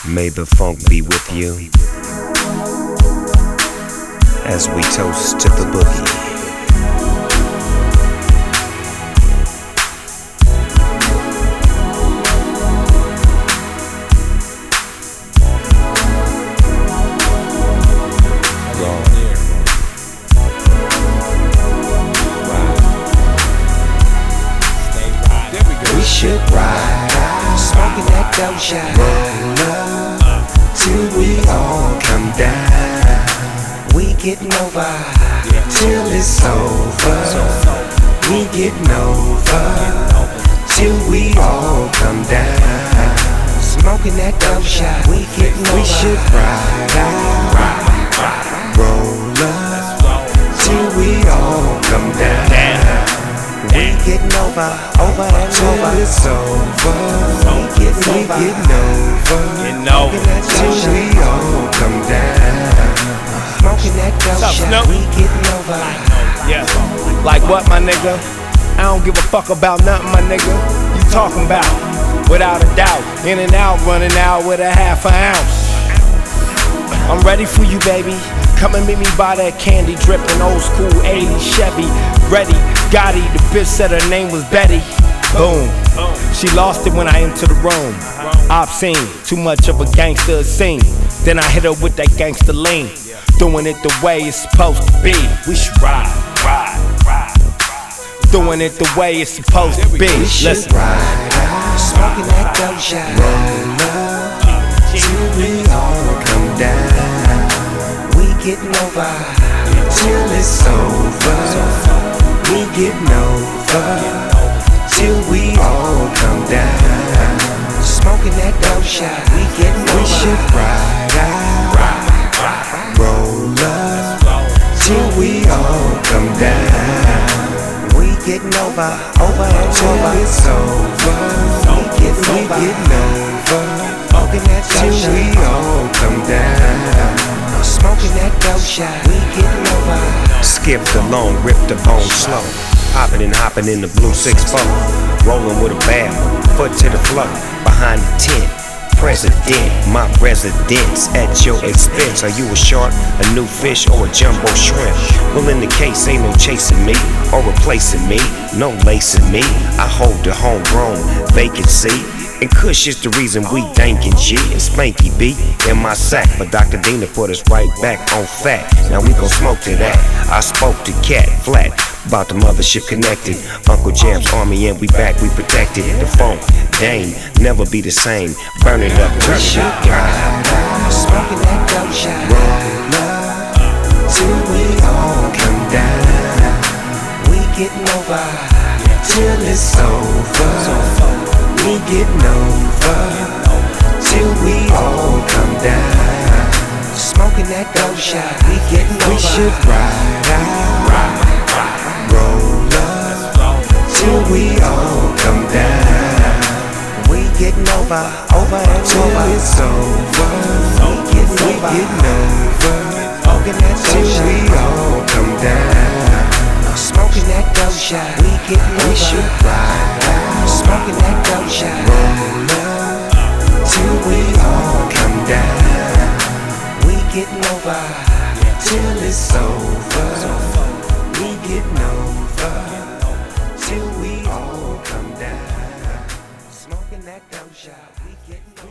May the funk be with you as we toast to the boogie. We should ride, smoking that doja, roll up till we all come down. We getting over till it's over. We getting over till we all come down. Smoking that doja, we getting over. We should ride, roll up till we all come down. We getting over and till it's over. We getting over till we all come down. Smoking that doja, we getting over. Yeah, like what, my nigga? I don't give a fuck about nothing, my nigga. You talking about, without a doubt. In and out, running out with a half an ounce. I'm ready for you, baby. Come and meet me by that candy dripping old school 80s Chevy. Ready, Gotti, the bitch said her name was Betty. Boom, she lost it when I entered the room. Obscene, too much of a gangster scene. Then I hit her with that gangster lean. Doing it the way it's supposed to be. We should ride. Doing it the way it's supposed to be. We should ride, smoking that doja, roll up till we all come down. We getting over till it's over. We getting over till we all come down. Smoking that doja, we getting over. We should ride, roll up till we all come down. We getting over and till it's over. We getting over till we all come down. Smoking that doja, we getting over. Skip the long, rip the bone slow. Popping and hopping in the blue 6-4. Rolling with a bad one, foot to the floor. Behind the tent, president, my residence at your expense. Are you a shark, a new fish, or a jumbo shrimp? Well, in the case, ain't no chasing me or replacing me, no lacing me. I hold the homegrown vacancy. And Kush is the reason we dankin' G and Spanky B in my sack. But Dr. Dina put us right back on fat. Now we gon' smoke to that. I spoke to Cat Flat about the mothership connected. Uncle Jam's army and we back, we protected. The phone, Dame, never be the same. Burn it up, turn it up. Smoking that doja, roll up till we all come down. We getting over till it's over. We getting over till we all come down. Smoking that doja, we getting over. We should ride, roll up till we all come down. We getting over and till it's over. We getting over till we all come down. Smoking that doja, we getting over. We should ride, smoking that doja, roll up till we all come down. We getting over till it's over. We getting over till we all come down. Smoking that doja, we getting over.